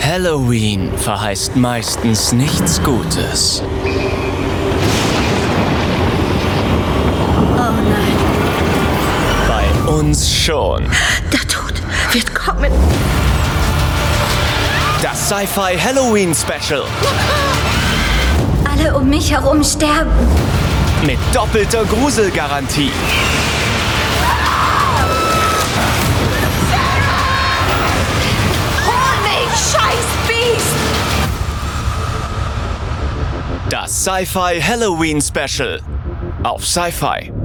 Halloween verheißt meistens nichts Gutes. Oh nein. Bei uns schon. Der Tod wird kommen. Das Sci-Fi Halloween Special. Alle um mich herum sterben. Mit doppelter Gruselgarantie. Hol mich, scheiß Biest! Das Sci-Fi Halloween Special. Auf Sci-Fi.